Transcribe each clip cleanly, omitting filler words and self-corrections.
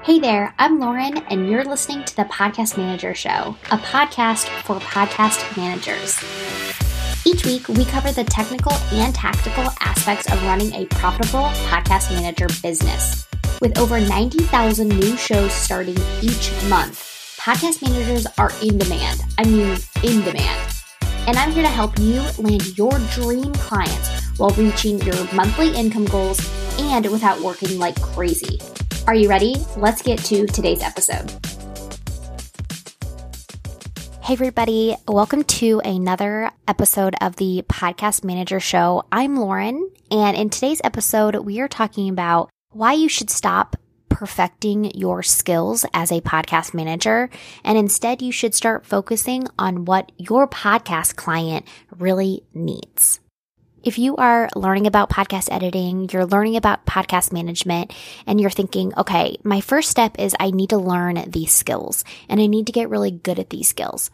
Hey there, I'm Lauren, and you're listening to the Podcast Manager Show, a podcast for podcast managers. Each week, we cover the technical and tactical aspects of running a profitable podcast manager business. With over 90,000 new shows starting each month, podcast managers are in demand. I mean, in demand. And I'm here to help you land your dream clients while reaching your monthly income goals and without working like crazy. Are you ready? Let's get to today's episode. Hey everybody, welcome to another episode of the Podcast Manager Show. I'm Lauren, and in today's episode, we are talking about why you should stop perfecting your skills as a podcast manager, and instead you should start focusing on what your podcast client really needs. If you are learning about podcast editing, you're learning about podcast management, and you're thinking, okay, my first step is I need to learn these skills, and I need to get really good at these skills.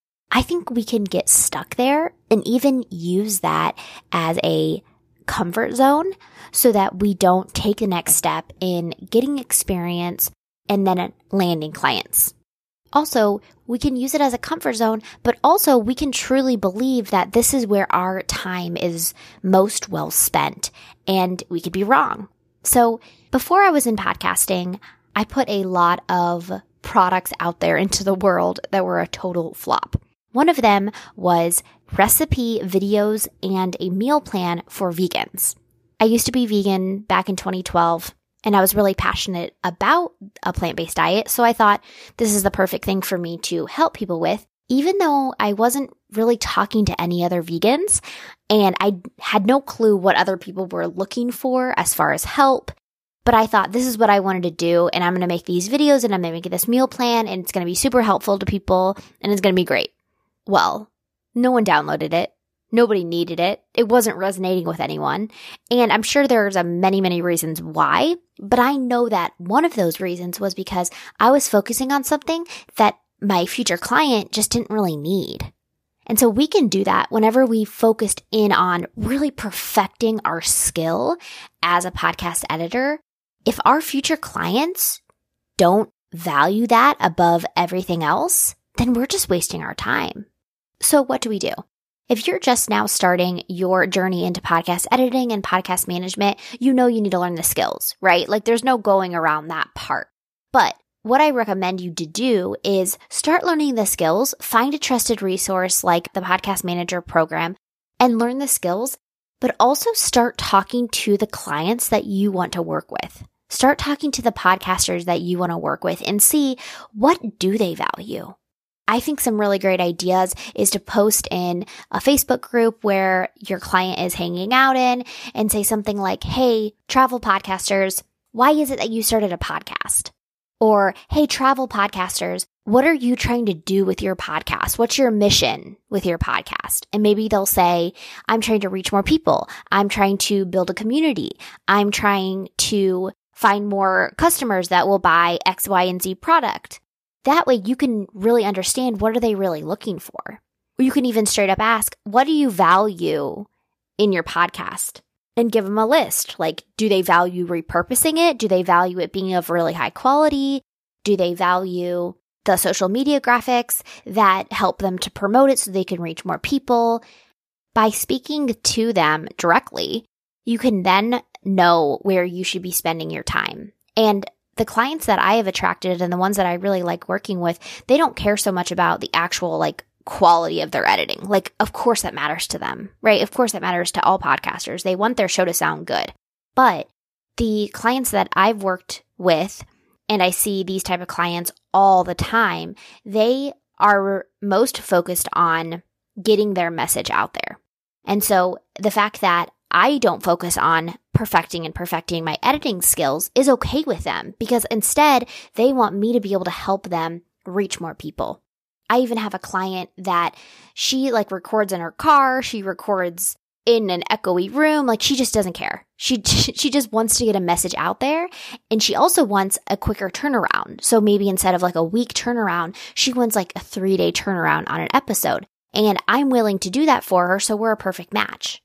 I think we can get stuck there and even use that as a comfort zone so that we don't take the next step in getting experience and then landing clients. Also, we can use it as a comfort zone, but also we can truly believe that this is where our time is most well spent, and we could be wrong. So before I was in podcasting, I put a lot of products out there into the world that were a total flop. One of them was recipe videos and a meal plan for vegans. I used to be vegan back in 2012. And I was really passionate about a plant-based diet, so I thought this is the perfect thing for me to help people with, even though I wasn't really talking to any other vegans, and I had no clue what other people were looking for as far as help. But I thought this is what I wanted to do, and I'm going to make these videos, and I'm going to make this meal plan, and it's going to be super helpful to people, and it's going to be great. Well, no one downloaded it. Nobody needed it. It wasn't resonating with anyone. And I'm sure there's many reasons why, but I know that one of those reasons was because I was focusing on something that my future client just didn't really need. And so we can do that whenever we focused in on really perfecting our skill as a podcast editor. If our future clients don't value that above everything else, then we're just wasting our time. So what do we do? If you're just now starting your journey into podcast editing and podcast management, you know you need to learn the skills, right? Like there's no going around that part. But what I recommend you to do is start learning the skills, find a trusted resource like the Podcast Manager program, and learn the skills, but also start talking to the clients that you want to work with. Start talking to the podcasters that you want to work with and see what do they value. I think some really great ideas is to post in a Facebook group where your client is hanging out in and say something like, hey, travel podcasters, why is it that you started a podcast? Or, hey, travel podcasters, what are you trying to do with your podcast? What's your mission with your podcast? And maybe they'll say, I'm trying to reach more people. I'm trying to build a community. I'm trying to find more customers that will buy X, Y, and Z product. That way you can really understand what are they really looking for. Or you can even straight up ask, what do you value in your podcast? And give them a list. Like, do they value repurposing it? Do they value it being of really high quality? Do they value the social media graphics that help them to promote it so they can reach more people? By speaking to them directly, you can then know where you should be spending your time. And the clients that I have attracted and the ones that I really like working with, they don't care so much about the actual quality of their editing. Of course that matters to them, right? Of course that matters to all podcasters. They want their show to sound good. But the clients that I've worked with, and I see these type of clients all the time, they are most focused on getting their message out there. And so the fact that I don't focus on perfecting my editing skills is okay with them because instead they want me to be able to help them reach more people. I even have a client that she records in her car. She records in an echoey room. She just doesn't care. She just wants to get a message out there. And she also wants a quicker turnaround. So maybe instead of a week turnaround, she wants a 3-day turnaround on an episode. And I'm willing to do that for her. So we're a perfect match.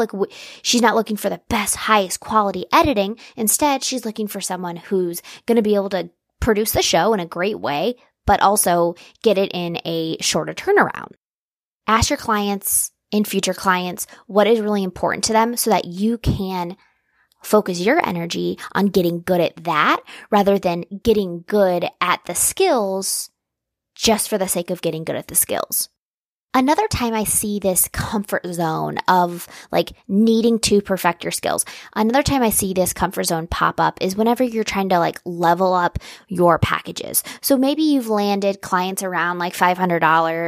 She's not looking for the best, highest quality editing. Instead, she's looking for someone who's going to be able to produce the show in a great way, but also get it in a shorter turnaround. Ask your clients and future clients what is really important to them so that you can focus your energy on getting good at that rather than getting good at the skills just for the sake of getting good at the skills. Another time I see this comfort zone of like needing to perfect your skills. Another time I see this comfort zone pop up is whenever you're trying to like level up your packages. So maybe you've landed clients around like $500,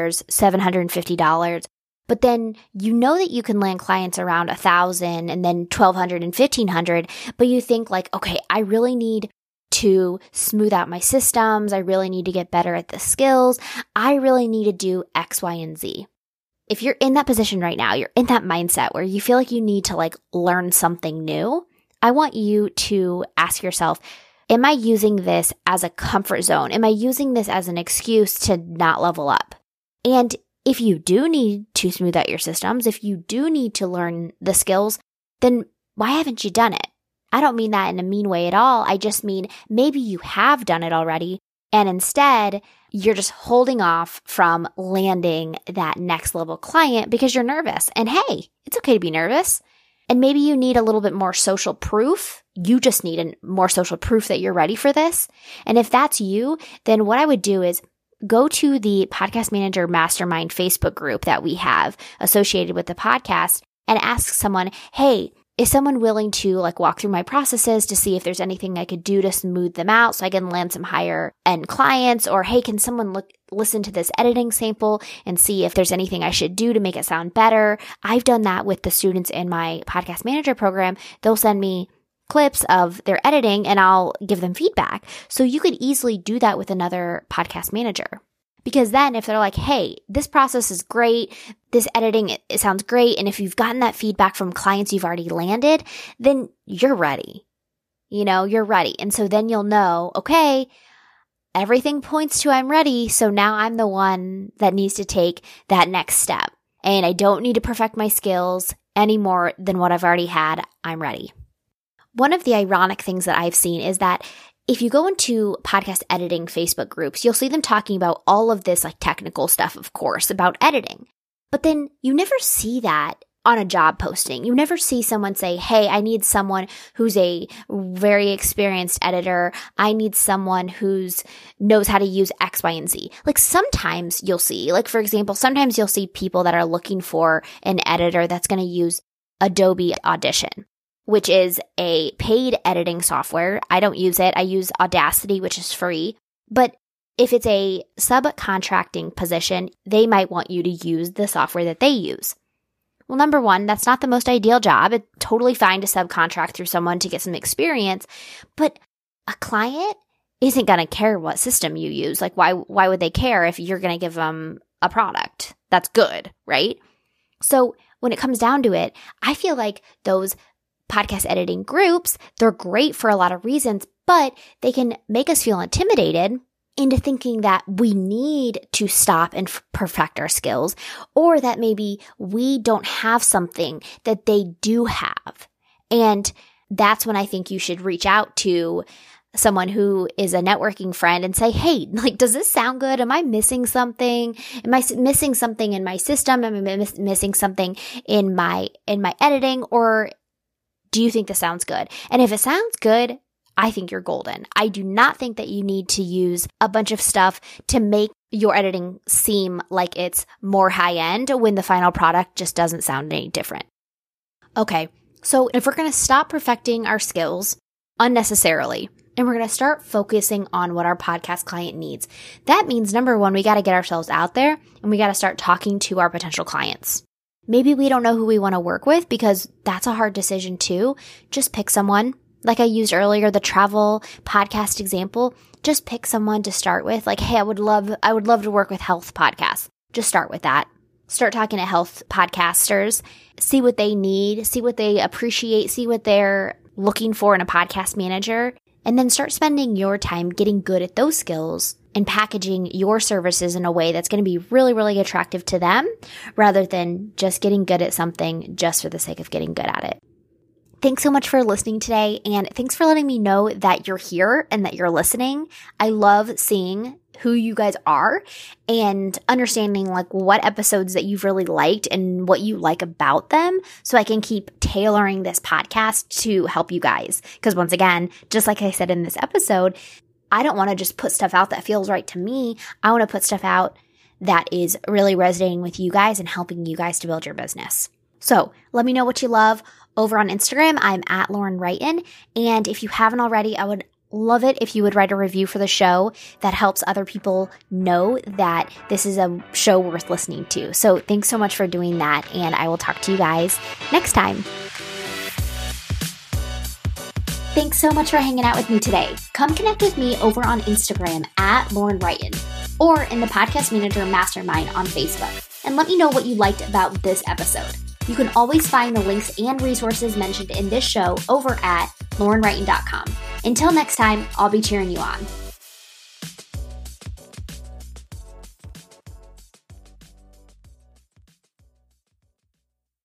$750, but then you know that you can land clients around $1,000 and then $1,200 and $1,500, but you think like, okay, I really need to smooth out my systems. I really need to get better at the skills. I really need to do X, Y, and Z. If you're in that position right now, you're in that mindset where you feel like you need to like learn something new, I want you to ask yourself, am I using this as a comfort zone? Am I using this as an excuse to not level up? And if you do need to smooth out your systems, if you do need to learn the skills, then why haven't you done it? I don't mean that in a mean way at all. I just mean maybe you have done it already, and instead you're just holding off from landing that next level client because you're nervous. And hey, it's okay to be nervous. And maybe you need a little bit more social proof. You just need more social proof that you're ready for this. And if that's you, then what I would do is go to the Podcast Manager Mastermind Facebook group that we have associated with the podcast and ask someone, hey, is someone willing to like walk through my processes to see if there's anything I could do to smooth them out so I can land some higher end clients? Or hey, can someone listen to this editing sample and see if there's anything I should do to make it sound better? I've done that with the students in my Podcast Manager program. They'll send me clips of their editing and I'll give them feedback. So you could easily do that with another podcast manager. Because then if they're like, hey, this process is great, this editing, it sounds great, and if you've gotten that feedback from clients you've already landed, then you're ready. You're ready. And so then you'll know, okay, everything points to I'm ready, so now I'm the one that needs to take that next step. And I don't need to perfect my skills any more than what I've already had. I'm ready. One of the ironic things that I've seen is that if you go into podcast editing Facebook groups, you'll see them talking about all of this like technical stuff, of course, about editing. But then you never see that on a job posting. You never see someone say, hey, I need someone who's a very experienced editor. I need someone who's knows how to use X, Y, and Z. Like sometimes you'll see, like for example, sometimes you'll see people that are looking for an editor that's going to use Adobe Audition, which is a paid editing software. I don't use it. I use Audacity, which is free. But if it's a subcontracting position, they might want you to use the software that they use. Well, number one, that's not the most ideal job. It's totally fine to subcontract through someone to get some experience, but a client isn't going to care what system you use. Like, why would they care if you're going to give them a product that's good, right? So when it comes down to it, I feel like those podcast editing groups, they're great for a lot of reasons, but they can make us feel intimidated into thinking that we need to stop and perfect our skills, or that maybe we don't have something that they do have. And that's when I think you should reach out to someone who is a networking friend and say, hey, like, does this sound good? Am I missing something? Am I missing something in my system? Am I missing something in my editing? Or do you think this sounds good? And if it sounds good, I think you're golden. I do not think that you need to use a bunch of stuff to make your editing seem like it's more high end when the final product just doesn't sound any different. Okay, so if we're going to stop perfecting our skills unnecessarily, and we're going to start focusing on what our podcast client needs, that means number one, we got to get ourselves out there and we got to start talking to our potential clients. Maybe we don't know who we want to work with because that's a hard decision too. Just pick someone. Like I used earlier, the travel podcast example, just pick someone to start with. Like, hey, I would love to work with health podcasts. Just start with that. Start talking to health podcasters, see what they need, see what they appreciate, see what they're looking for in a podcast manager, and then start spending your time getting good at those skills and packaging your services in a way that's going to be really, really attractive to them rather than just getting good at something just for the sake of getting good at it. Thanks so much for listening today, and thanks for letting me know that you're here and that you're listening. I love seeing who you guys are and understanding like what episodes that you've really liked and what you like about them, so I can keep tailoring this podcast to help you guys. Because once again, just like I said in this episode, I don't want to just put stuff out that feels right to me. I want to put stuff out that is really resonating with you guys and helping you guys to build your business. So let me know what you love over on Instagram. I'm at Lauren Wrighton. And if you haven't already, I would love it if you would write a review for the show. That helps other people know that this is a show worth listening to. So thanks so much for doing that. And I will talk to you guys next time. Thanks so much for hanging out with me today. Come connect with me over on Instagram at Lauren Wrighton or in the Podcast Manager Mastermind on Facebook. And let me know what you liked about this episode. You can always find the links and resources mentioned in this show over at laurenwrighton.com. Until next time, I'll be cheering you on.